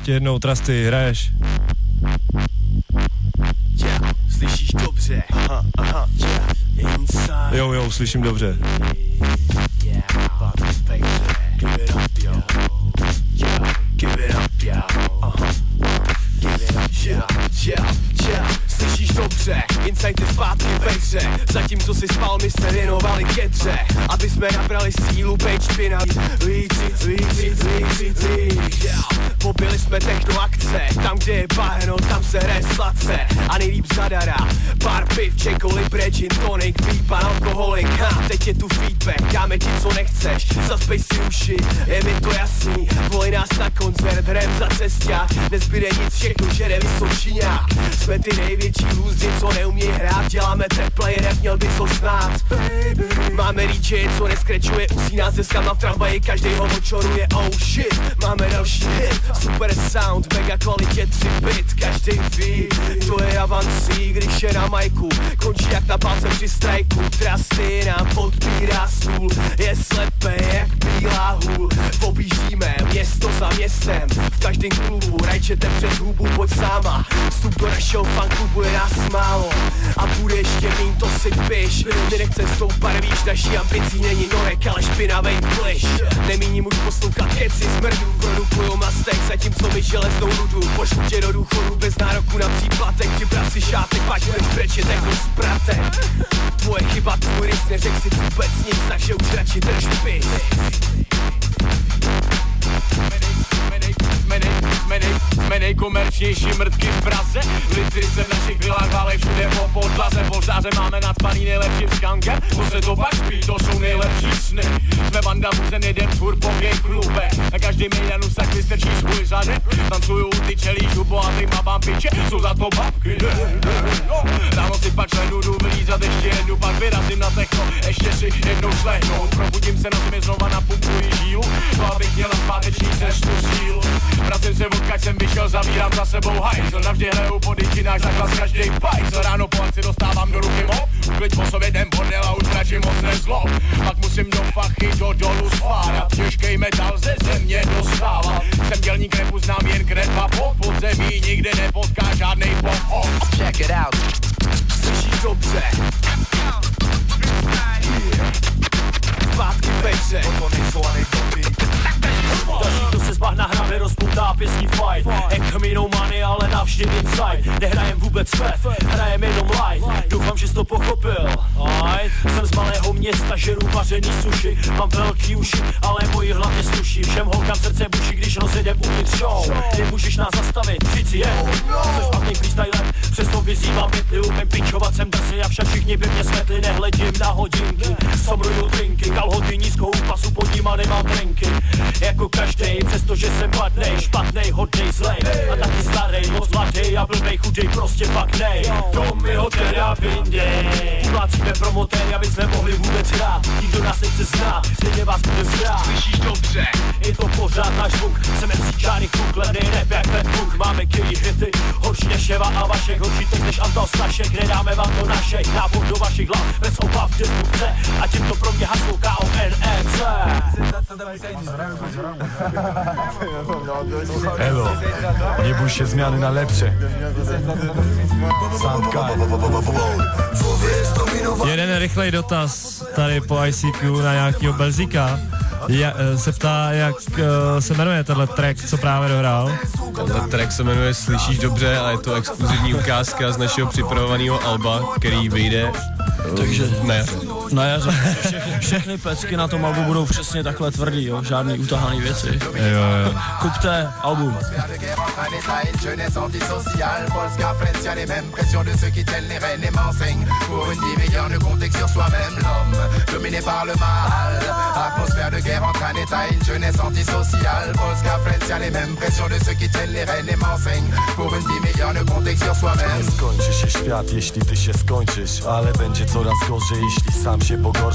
ještě jednou, Trusty, hraješ. Slyšíš dobře? Aha, inside. Jo, slyším dobře. Slyšíš dobře, Insight je zpátky ve hře. Zatímco si spal, my jsme věnovali ke hře. Aby jsme nabrali sílu, bejt špinavý. Popili jsme technoakce. Tam, kde je bahno, tam se hraje sladce. A nejlíp zadara. Pár piv, čekoli, gin tonic, výpan, alkoholik. Teď je tu feedback, dáme ti, co nechceš. Zaspej si uši, je mi to jasný. Volej nás na koncert, hrem za cestia. Nezbyde nic, všechno žere Vysočíňák. Jsme ty největší lůzdy, co neumějí hrát. Děláme teple, jak měl by to znát. Máme DJ, co neskrečuje, usíná se skama v tramvaji, každej ho očoruje, oh shit. Máme další hit, super sound, mega kvalitě 3 bit, každej ví. To je avancí, když je na majku, končí jak na pálce při strajku. Trusty nám podpírá stůl, je slepé jak bílá hůl. Objíždíme město za městem, v každém klubu rajčete přes hubu, pojď sáma. Vstup do našeho funku, bude nás málo a bude ještě míň, to si piš. My nechcem stoupat, víš, naší ambicí není norek, ale špinavej pliš. Nemíním už poslouchat keci smrdů, produkujou mastek, zatímco my železnou rudu. Pošlu tě do důchodu bez nároku na příplatek, přibrat si šátek, pak budeš brečet jako zpratek. Tvoje chyba, tvůj rys, neřek si vůbec nic, takže už radši drž pis. Jsme nejkomerčnější mrtky v Praze. Litry se v našich vilách válej všude po podlaze. Polštáře máme nadspaný nejlepším skankem. To se to pak špí, to jsou nejlepší sny. Jsme banda buzen, jeden furt po gay klubech. Na každý mejdanu tak vystrčí svůj zadek. Tancujou ty čelí žubohatým babám piče. Jsou za to babky, ráno si pak šlehnu, jdu vylízat ještě jednu, pak vyrazím na techno. Ještě si jednou šlehnout. Probudím se na zemi, znova napumpuji žílu. To abych měl na zpáteční cestu sílu. Vracím se odkaď jsem vyšel, zavírám za sebou hajzl. Navždy hraju po dyčinách za klas každej pajzl. Ráno po akci dostávám do ruky mop. Klid po sobě ten bordel a už radši moc nezlob. Pak musím do fachy do dolu spárat. Těžkej metal ze země dostávat. Jsem dělník repu, znám jen krev a pop. Pod zemí nikde nepotká žádnej pop. Check it out. Slyšíš dobře? Zpátky ve hře. To nejsou anekdoty. Každý, kdo se z bahna hrabe, rozpoutá pěsní fight. Ekminou many, ale navždy inside. Nehrajem vůbec fef, hrajem jenom live. Doufám, že jsi to pochopil. Jsem z malého města, žeru vařený suši. Mám velký uši, ale moji hlavně sluší. Všem holkám srdce buší, když rozjedem uvnitř show. Nemůžeš nás zastavit, říct je. Jsi špatný freestyler, přesto vyzývám bytli. Umím pičovat, jsem drsy, avšak všichni by mě smetli. Nehledím na hodinky, somruju drinky. Kalhoty nízkou pasu, pod nima nemám drinky. Jako každej, přestože jsem padnej, špatnej, hodnej, zlej. A taky starej, moc mladej a blbej, chudej, prostě pak nej. Domy, hotely a vindej. Uplácíme promotéry, aby jsme mohli vůbec hrát. Nikdo nás nechce znát, stejně vás bude zrát. Slyšíš dobře? Je to pořád náš zvuk, jsem MC Čárny Fuk, levnej rap jak Fat Book. Máme killy hity, horší než Eva a Vašek, horší teď než Antal Stašek. Nedáme vám to našek, nábor do vašich hlav, bez obav, destrukce. A tímto pro mě haslo KONEC. Evo, nebuďte zmiany na lepsze. Jeden rychlej dotaz tady po ICQ na nějakýho Belzíka. Se ptá, jak se jmenuje tenhle track, co právě dohrál. Tenhle track se jmenuje Slyšíš dobře a je to exkluzivní ukázka z našeho připravovaného alba, který vyjde na jaře. Všechny pecky na tom albu budou přesně takhle tvrdý, jo? Žádný utahaný věci. Jo. Kupte album. Skończy się świat, jeśli ty się skończysz, ale będzie coraz gorzej, jeśli sam się pogorszysz.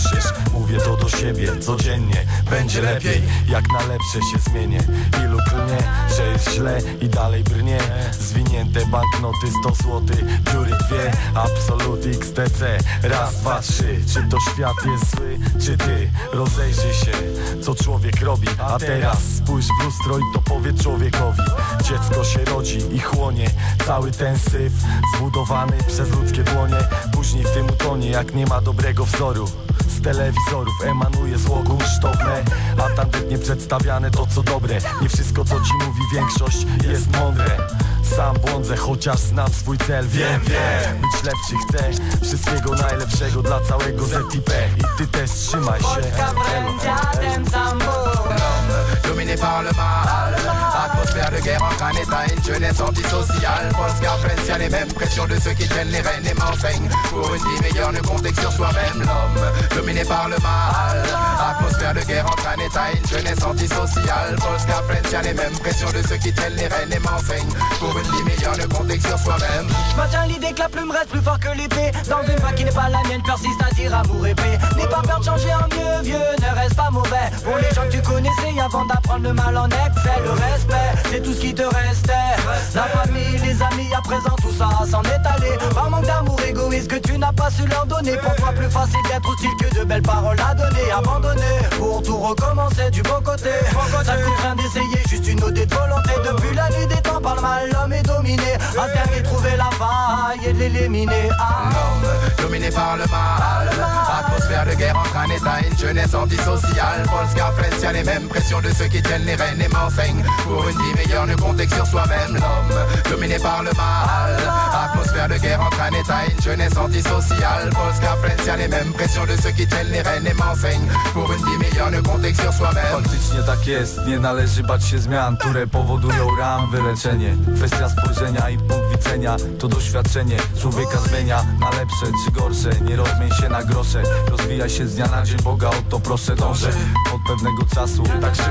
Mówię to do siebie codziennie. Będzie lepiej, jak na lepsze się zmienię. Ilu klnie, że jest źle i dalej brnie. Zwinięte banknoty 100 złotych, dziury 2, Absolut XTC. Raz, dwa, trzy. Czy to świat jest zły, czy ty? Rozejrzyj się, co człowiek robi. A teraz spójrz w lustro i to powiedz człowiekowi. Dziecko się rodzi i chłonie cały ten syf zbudowany przez ludzkie dłonie. Później w tym utonie, jak nie ma dobrego wzoru. Z telewizorów emanuje zło kunsztowne, a tandetnie przedstawiane to co dobre. Nie wszystko co ci mówi większość jest mądre. Sam błądzę, chociaż znam swój cel. Wiem, być lepszy chcę. Wszystkiego najlepszego dla całego ZIP. I ty też trzymaj się. Polska Frencia, ten sam ból. Dominé par le mal, atmosphère de guerre entre un état et une jeunesse antisociale. Polska Frencia, les mêmes pressions de ceux qui tiennent les rênes et m'enseignent. Pour une vie meilleure, ne compter que sur soi-même. L'homme dominé par le mal, atmosphère de guerre entre un état et une jeunesse antisociale. Polska Frencia, les mêmes pressions de ceux qui tiennent les rênes et m'enseignent. Pour une vie meilleure, ne compter que sur soi-même. Je maintiens l'idée que la plume reste plus fort que l'épée. Dans une vague qui n'est pas la mienne, persiste à dire amour et paix. N'aie pas peur de changer en mieux, vieux, ne reste pas mauvais. Pour les gens que tu connaissais avant d'apprendre le mal en excès. Le respect, c'est tout ce qui te restait. La famille, les amis, à présent tout ça s'en est allé. Par manque d'amour égoïste que tu n'as pas su leur donner. Pour toi plus facile d'être hostile que de belles paroles à donner. Abandonné, pour tout recommencer du bon côté. Ça ne coûte rien d'essayer, juste une ode de volonté. Depuis la nuit des temps par le mal, l'homme est dominé. À terme trouver la faille et de l'éliminer. L'homme dominé par le mal, atmosphère de guerre entre un état et une jeunesse antisociale. Polska Frencia, les mêmes pressions de ceux qui tiennent les rênes et m'enseignent. Pour une vie meilleure, ne compter que sur soi-même. L'homme dominé par le mal, atmosphère de guerre entre un état et une jeunesse antisociale. Polska Frencia, les mêmes pressions de ceux qui tiennent les rênes et m'enseignent. Pour une vie meilleure, ne compter que sur soi-même. Faktycznie tak jest, nie należy bać się zmian, które powodują ran, wyleczenie. Kwestia spojrzenia i punkt widzenia, to doświadczenie człowieka zmienia na lepsze czy gorsze. Nie rozmień się na grosze, rozwijaj się z dnia na dzień, Boga o to proszę dążę. Od pewnego czasu,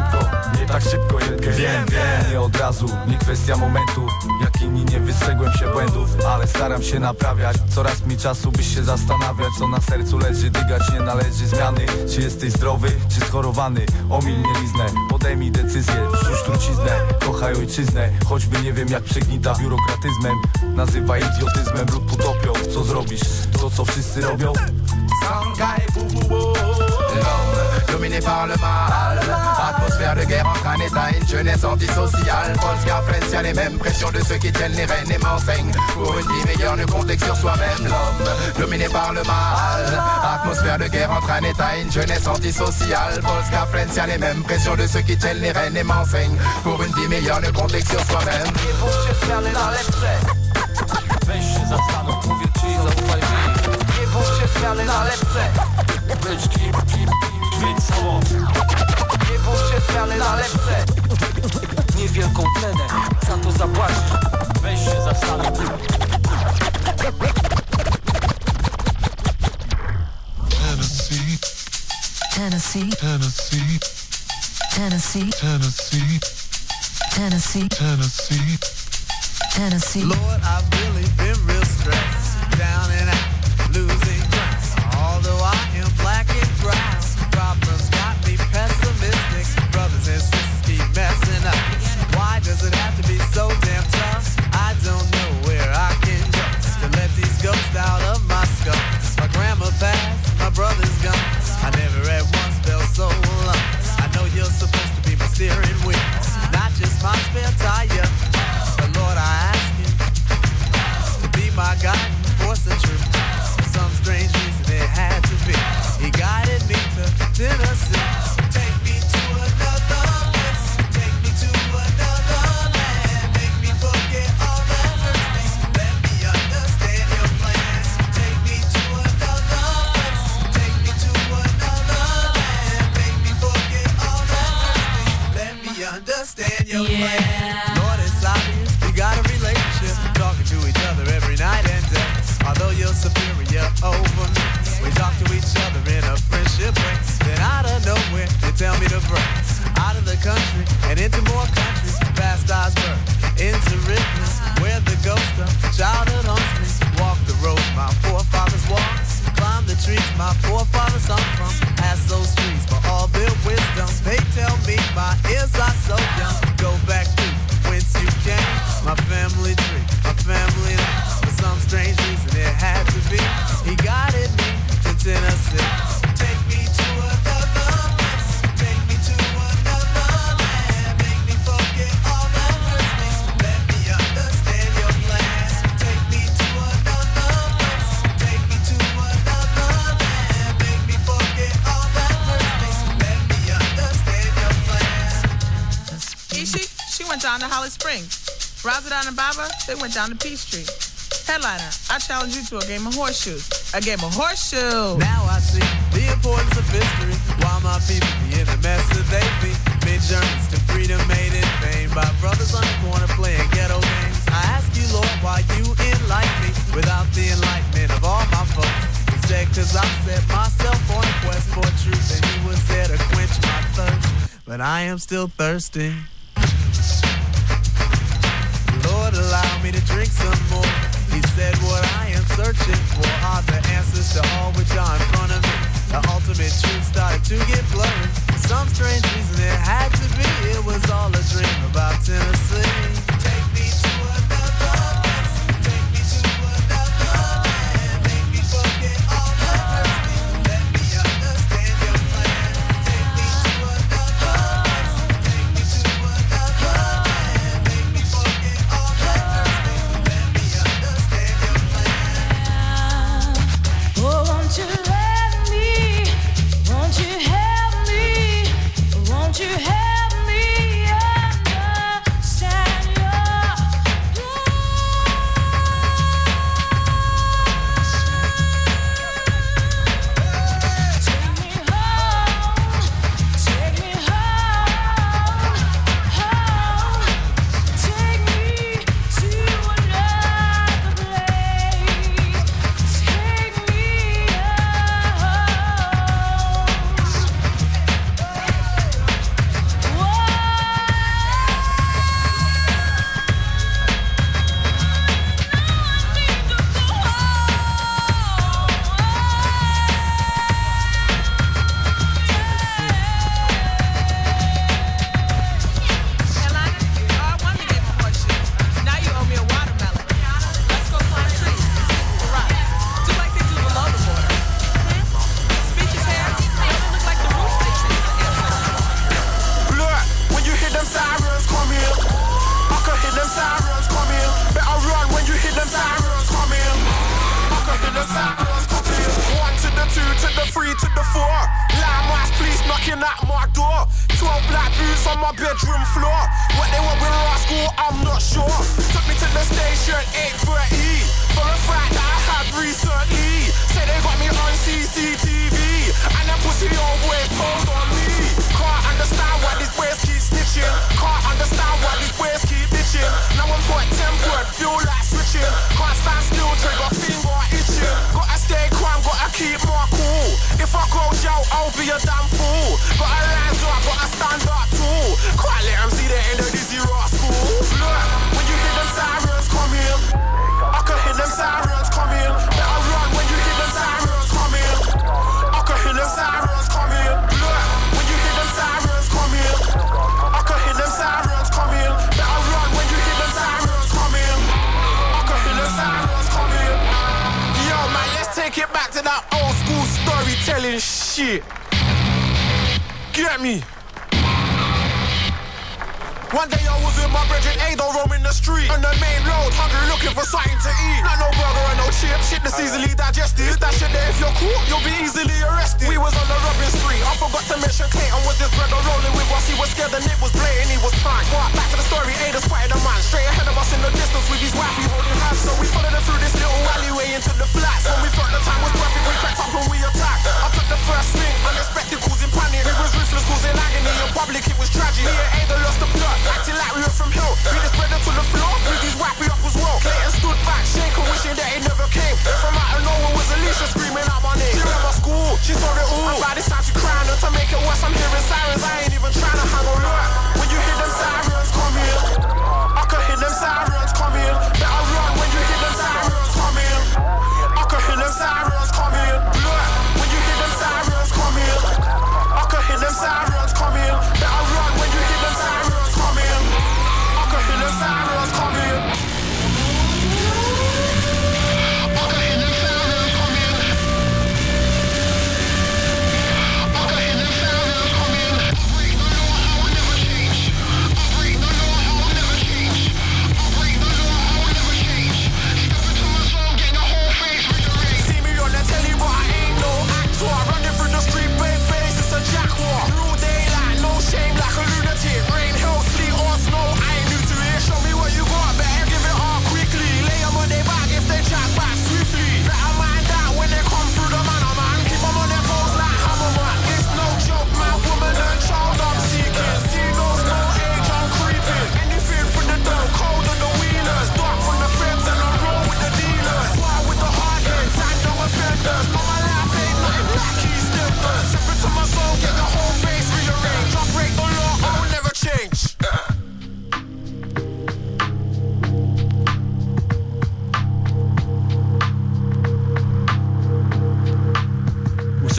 nie tak szybko, wiem, nie od razu, nie kwestia momentu. Jak inni nie wystrzegłem się błędów, ale staram się naprawiać. Coraz mi czasu, byś się zastanawiać, co na sercu leży. Dygać nie należy zmiany, czy jesteś zdrowy, czy schorowany. Omil mieliznę, podejmij decyzję, rzuć truciznę, kochaj ojczyznę. Choćby nie wiem jak przegnita biurokratyzmem, nazywaj idiotyzmem lub utopią. Co zrobisz? To co wszyscy robią? L'homme dominé par le mal, atmosphère de guerre entre un état et une jeunesse antisociale. Polska Frencia, les mêmes pressions de ceux qui tiennent les rênes et m'enseignent. Pour une vie meilleure, ne compter que sur soi-même. L'homme dominé par le mal, atmosphère de guerre entre un état et une jeunesse antisociale. Polska Frencia, les mêmes pressions de ceux qui tiennent les rênes et m'enseignent. Pour une vie meilleure, ne compter que sur soi-même. Nie bój się zmiany na lepsze. Weź się zastanów, mówię ci, zaufaj mi. Nie bój się zmiany na lepsze. Mieć sobą. Nie bój się zmiany na lepsze. Niewielką cenę, za to zapłacisz. Weź się zastanów. Tennessee, Tennessee, Tennessee, Tennessee, Tennessee, Tennessee, Tennessee. Lord, I've really been real stressed, down and out, losing grass. Although I am black and brown, problems got me pessimistic. Brothers and sisters keep messing up. Why does it have to be so damn tough? I don't know where I can go to let these ghosts out of my skull. My grandma passed, my brother's gone. I never at once felt so alone. I know you're supposed to be my steering wheel, not just my spare tire. But Lord, I ask you to be my guiding force and truth. For some strange reason it had to be. He guided me to Tennessee. Take me to another place. Take me to another land. Make me forget all that hurts me. Let me understand your plans. Take me to another place. Take me to another land. Make me forget all that hurts me. Let me understand your plans. Lord, it's obvious we got a relationship, talking to each other every night and day. Although you're superior over me, we talk to each other in a friendship way. Then out of nowhere, you tell me to break out of the country and into more countries, past Osborne, into Ripley, where the ghost of childhood haunts me. Walk the roads my forefathers walked, climb the trees my forefathers hung from, ask down to Holly Springs. Razadon and Baba, they went down to Peachtree. Headliner, I challenge you to a game of horseshoes. A game of horseshoes. Now I see the importance of history. Why my people be in the mess that they be. Mid journeys to freedom made in vain by brothers on the corner playing ghetto games. I ask you, Lord, why you enlighten me without the enlightenment of all my folks. Instead, cause I set myself on a quest for truth, and he was there to quench my thirst. But I am still thirsty. Lord, allow me to drink some more. He said what I am searching for are the answers to all which are in front of me. The ultimate truth started to get blurry. For some strange reason it had to be. It was all a dream about Tennessee. Take me to another place. Take me to another land. Make me forget all that hurts me. Let me understand your plan. Take me to another place. Take me to another land. Make me forget all that hurts me. Let me understand your plan. Oh, won't you let me? Won't you help me? Won't you help me understand your Take me home, take me home, home. Take me to another place. Take me Now you owe me a watermelon. Let's go climb trees and see who will rise. Do like they do below the border. Speeches here, they only look like the roof they trees the ancestors. Look, when you hear them sirens come in, I can hear them sirens come in. Better run when you hear them sirens come in. I can hear them sirens come in. 1 to the 2 to the 3 to the 4. Landmarks police knocking at my door. 12 black boots on my bedroom floor. What they want with our school, I'm not sure. Took me to the station 8:30 for a fight that I had recently. Say they got me on CCTV and them pussy old boys posed on me. Can't understand why these boys keep snitching. Can't understand why these boys keep bitching. Now I'm put tempered, feel like switching. Can't stand still, trigger finger itching. Gotta stay calm, gotta keep my cool. If I go jail, I'll be a damn fool. Gotta rise up, gotta stand up too. Can't let them see the end of this zero school. Look, when you hear them sirens come in, I can hear them sirens come in. Better run when you hear them sirens come in. I can hear them sirens come in. Look, when you hear them sirens come in, I can hear them sirens come in. Better run when you hear them sirens come in. I can hear them sirens come in. Yo, man, let's take it back to that old school storytelling shit. Get me. One day I was with my brethren Ado roaming the street on the main road, hungry looking for something to eat. Not no burger and no chips, shit that's easily digested. That shit there, if you're caught, you'll be easily arrested. We was on the robbing spree, I forgot to mention Clayton was this brother rolling with us. He was scared and it was blatant, he was fine. Back to the story, Ada spotted a man straight ahead of us in the distance with his wifey holding hands. So we followed him through this little alleyway into the flats. When we thought the time was perfect, we cracked up and we attacked. I took the first swing, unexpected causing panic. It was ruthless causing agony, in public it was tragic. Me and Ada lost the plot, acting like we were from hell. We just spread it to the floor, with his wifey up as well. Clayton stood back, shaking, wishing that it never came. And from out of nowhere was Alicia screaming out my name. She ran my school, she saw it all. And by this time she crying, and to make it worse I'm hearing sirens. I ain't even trying to hang on. Look, when you hear them sirens come in, I can hear them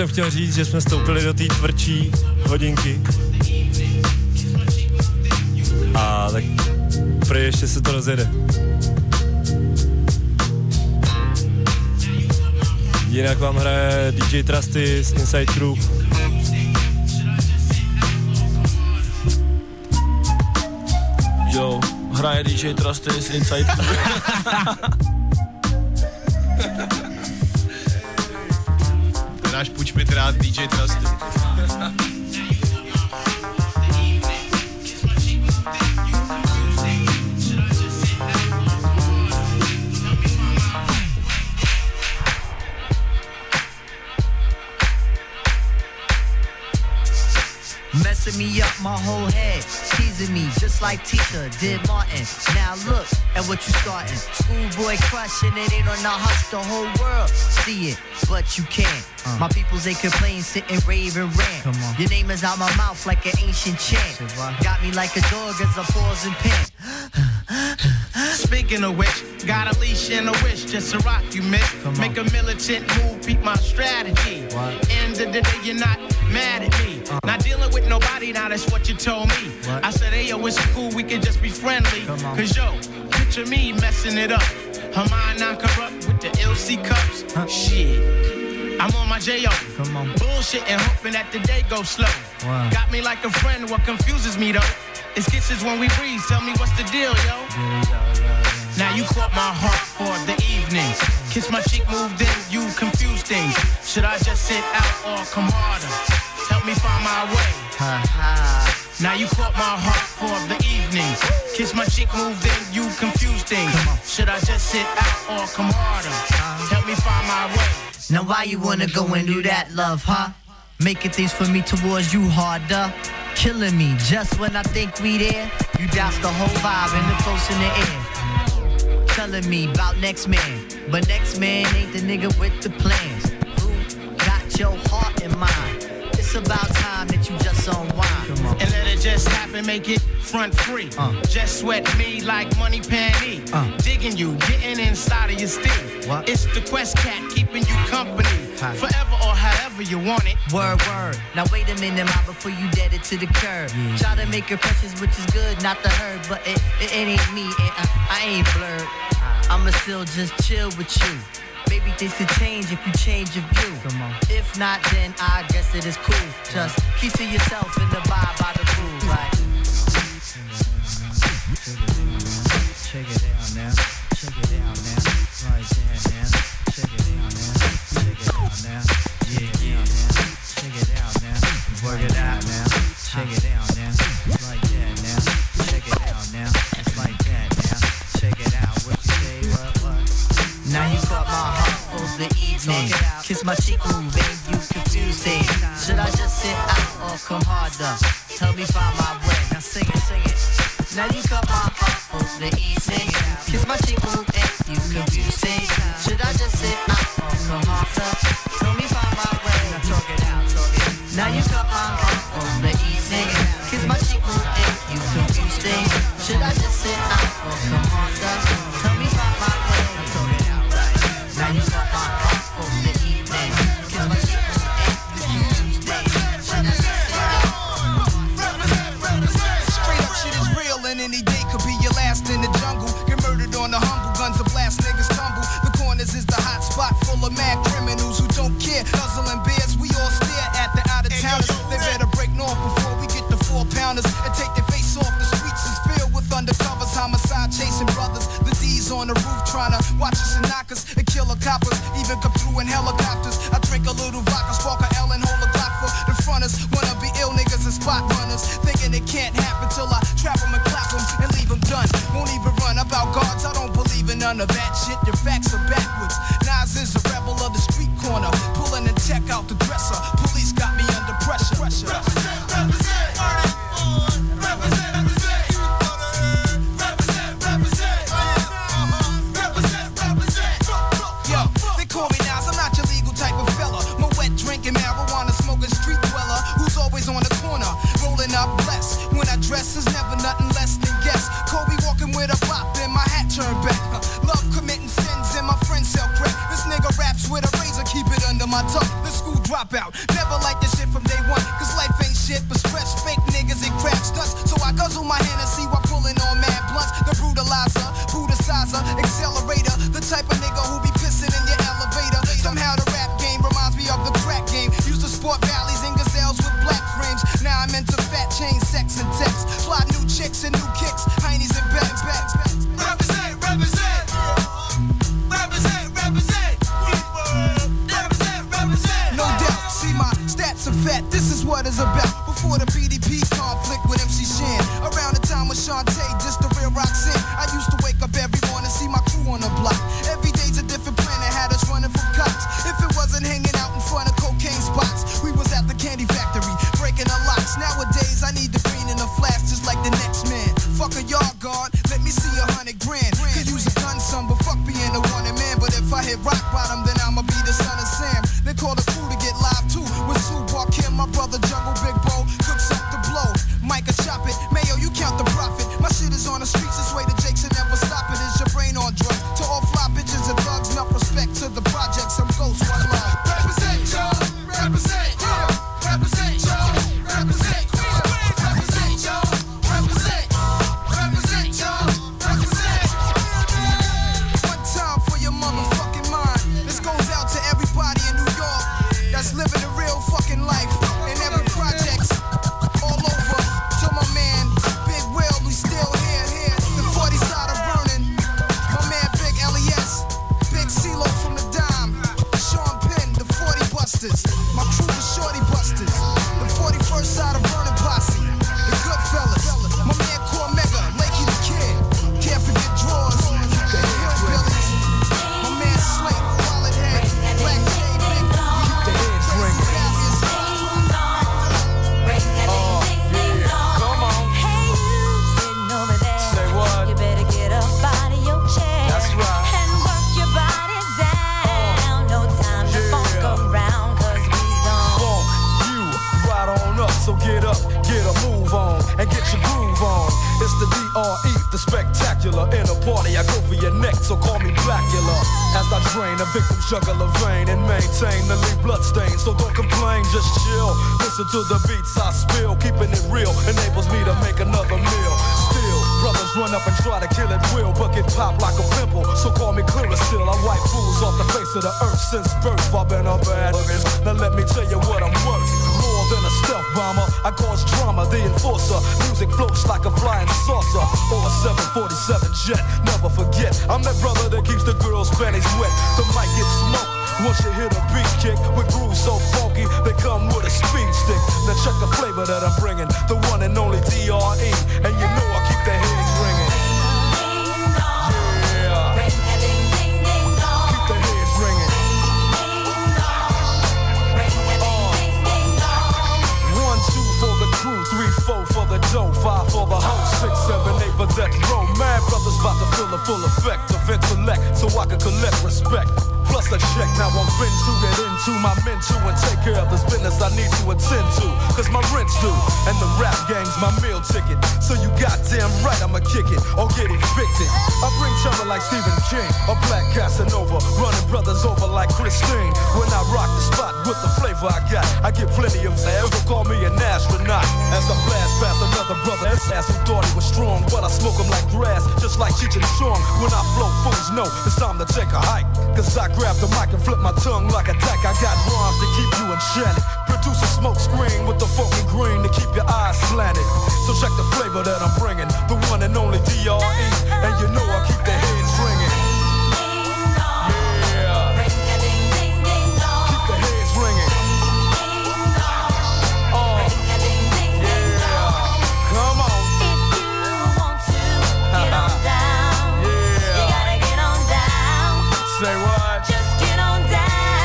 jsem chtěl říct, že jsme vstoupili do té tvrdší hodinky. A tak prý ještě se to rozjede. Jinak vám hraje DJ Trusty z Inside Crew. Jo, hraje DJ Trusty z Inside Crew. To je náš pučpit rád DJ Trusty. Messing me up my whole head, teasing me just like Tisha did Martin. Now look at what you starting. Schoolboy crushing it ain't on the hush, the whole world see it, but you can't. My peoples they complain, sit and rave and rant. Your name is out my mouth like an ancient chant. Got me like a dog as I pause and pant. Speaking of which, got a leash and a wish just to rock you, miss. Make a militant move, peep my strategy. End of the day, you're not mad at me. Not dealing with nobody, now that's what you told me. I said, hey, yo, it's cool, we can just be friendly. Cause yo, picture me messing it up. Her mind not corrupt with the LC cups. Shit, I'm on my J.O. Bullshit and hoping that the day goes slow. Got me like a friend, what confuses me though is kisses when we breathe, tell me what's the deal, yo. Now you caught my heart for the evening. Kiss my cheek, moved in, you confused things. Should I just sit out or come harder? Help me find my way. Now you caught my heart for the evening. Kiss my cheek, moved in, you confused things. Should I just sit out or come harder? Help me find my way. Now why you wanna go and do that, love, huh? Making things for me towards you harder. Killing me just when I think we there. You douse the whole vibe and the close in the air. Telling me about next man, but next man ain't the nigga with the plans. Who got your heart in mind? It's about time that you just unwind. And let it just happen, make it front free. Just sweat me like money panty. Digging you, getting inside of your steel. It's the Quest Cat keeping you company. Forever or however you want it. Word, word. Now wait a minute, ma, before you dead it to the curb. Try to make your precious, which is good, not the herd. But it ain't me, and I ain't blurred. I'ma still just chill with you. Maybe things could change if you change your view. If not, then I guess it is cool. Just keep to yourself and abide by the rules. Like, check it out now. Check it out now. Right there now. Check it out now. Check it out now. Yeah, now. Check it out now. Work it out now. Check it out now. Right there now. Check it out now. It's like that now. Check it out. What you say? What? Now you caught my heart for the evening. Kiss my cheek, move and you confused things. Should I just sit out or come harder? Help me find my way. Now sing it, sing it. Now you caught my heart for the evening. Kiss my cheek, move and you confused things. Should I just sit out or come harder? Help me find my way. Now talk it out, talk it. Now you caught my heart for the evening. Kiss my cheek, move and you confused things. Should I just sit out or come harder? Help me find my way. Now talk it out. Now you got my heart for the evening. Kiss my cheek and you confused things. Should I just sit out? Straight up shit is real and any day could be your last in the jungle. Get murdered on the humble, guns a blast, niggas tumble. The corners is the hot spot full of mad criminals who don't care. Guzzling beers, we all stare at the out of towners. They better break north before we get the 4-pounders and take their face off. The streets is filled with undercovers, homicide chasing brothers. The D's on the roof trying to watch us and knock us and kill the coppers. Even come through in helicopters. I drink a little vodka, spark a L and hold a Glock for the fronters. Wanna be ill niggas and spot runners, thinking it can't happen till I trap them and clap them and leave them done. Won't even run about guards, I don't believe in none of that shit. Your facts are backwards. Nas is a rebel of the street corner, pulling the tech out the dresser. Police got me under pressure. Represent, represent, represent, represent. Yo, they call me Nas, I'm not your legal type of fella. My wet drinking, marijuana smoking street dweller who's always on the corner, rolling up blessed. When I dress is never nothing less than guess. Kobe walking with a bop and my hat turned back. Love committing sins and my friends sell crack. dropout. Never like this shit from day one, cause life ain't shit but stress, fake niggas and crap stunts. So I guzzle my Hennessy while pulling on mad blunts. The brutalizer, brutalizer, accelerator, the type of nigga who be pissing in your elevator. Somehow the rap game reminds me of the crack game. Used to sport valleys and gazelles with black frames. Now I'm into fat chain, sex and text. Fly new chicks and new kicks, heinies and backs. Represent, represent. Represent, represent. Represent, represent. No doubt, see my stats are fat. This is what it's about. Before the PDP conflict with MC Shan. Around the time with Shantae, just the real Roxanne. I used to wake up every morning, see my crew on the block. Every day's a different planet, had us running from cops. If it wasn't hanging out in front of cocaine spots, we was at the candy factory, breaking the locks. Nowadays, I need the green in the flash, just like the next man. Fuck a yard guard, let me see 100 grand. Could use a gun, son, but fuck being a wanted man. But if I hit rock bottom, then I'ma be the son of Sam. They call the crew to get live too. With Sue Kim, my brother Jungle Big Bo, cooks up the blow. Micah chop it, Mayo, you count the profit. My shit is on the streets, this way the Jakes will never stop it. Is your brain on drugs? To all fly bitches and thugs, enough respect to the projects. I'm ghost, one love. Represent, y'all, represent, yeah. Represent, y'all, represent, represent, y'all, represent, represent, y'all, represent. One time for your motherfucking mind. This goes out to everybody in New York that's living a real fucking life. In every project, all over. To my man, Big Will, we still here. The 40 side of burning. My man, Big LES. Big CeeLo from the Dime. Sean Penn, the 40 Busters. My crew, the Shorty Busters. The 41st side of burning posse. The Goodfellas. My man, Cormega, Lakey the Kid. Can't forget drawers. The Hillbillies. My man, Slate, Wallet Head. Black J, Big. Keep the heads ringing. Come on. Hey, you sitting over there. Say what? You better get up out of your chair. That's right. And work your body down. No time to funk around, cause we don't. Funk you right on up, so get up, get a move on, and get your groove on. It's the DRE, the spectacular. In a party, I go for your neck, so call me Blackula. As I drain a victim jugular vein and maintain the leave bloodstains. So don't complain, just chill. Listen to the beats I spill. Keeping it real enables me to make another meal. Still, brothers run up and try to kill it will, but get popped like a pimple. So call me clearer still. I wipe fools off the face of the earth since birth. I've been a bad man. Now let me tell you what I'm worth. More than a stealth bomber, I cause drama, the enforcer. Music floats like a flying saucer or a 747 jet. Never forget, I'm that brother that keeps the girls' panties wet. The mic gets smoked once you hear the beat kick. With grooves so funky, they come with a speed stick. Now check the flavor that I'm bringing, the one and only DRE. And you know I keep the heads ringing. Yeah. Keep the heads ringing. 1, 2 for the crew, 3, 4 for the dough, 5 for the hoe, 6, 7, 8 for death row. Mad brothers about to feel the full effect of intellect, so I can collect respect. Plus a check, now I'm fin to get into my men too and take care of this business I need to attend to. Cause my rent's due, and the rap gang's my meal ticket. So you goddamn right I'ma kick it or get evicted. I bring terror like Stephen King, a black Casanova, running brothers over like Christine. When I rock the spot with the flavor I got, I get plenty of air, so call me an astronaut. As I blast past another brother ass who thought he was strong, but I smoke him like grass, just like Cheech and Chong. When I flow, fools know it's time to take a hike. Cause I grab the mic and flip my tongue like a dyke. I got rhymes to keep you enchanted. Produce a smoke screen with the funky green to keep your eyes slanted. So check the flavor that I'm bringing, the one and only DRE. And you know I keep the heads ringing. Yeah. Keep the heads ringing. Yeah. Come on. Get on down. Yeah. You gotta get on down. Say what? Just get on down.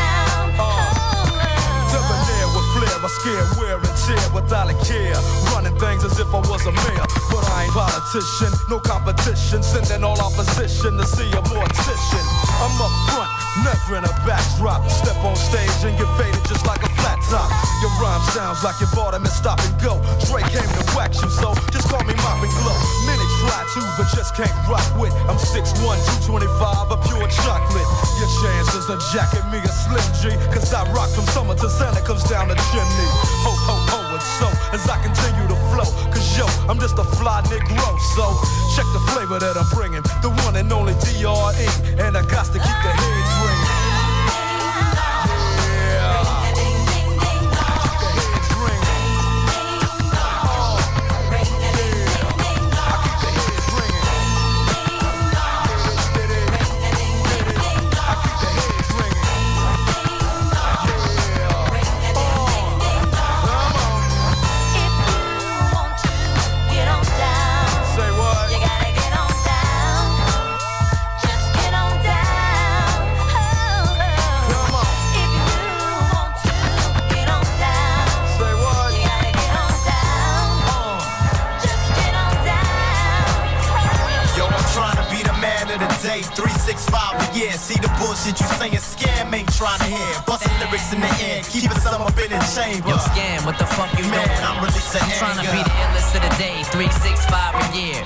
Debonair with flair, I scare, wear and tear without a care. Running things as if I was a mayor, but I ain't politician, no competition. Sending all opposition to see a mortician. I'm up front, never in a backdrop. Step on stage and get faded just like a flat top. Your rhyme sounds like you bought him and stop and go. Dre came to wax you, so just call me Mop and Glow. Many fly too, but just can't rock with. I'm 6'1", 225, a pure chocolate. Your chances of jacking me a Slim G, cause I rock from summer to Santa comes down the chimney. Ho, ho, ho, and so, as I continue to flow, cause yo, I'm just a fly Negro, so check the flavor that I'm bringing, the one and only D.R.E., and I got to keep the heads ringing. of the day, 365 a year. See the bullshit you saying, scam ain't trying to hear. Busting lyrics in the air, keeping some up in the chamber. Yo, scam, what the fuck you Man, doing? I'm releasing I'm trying to be the illest of the day, 365 a year.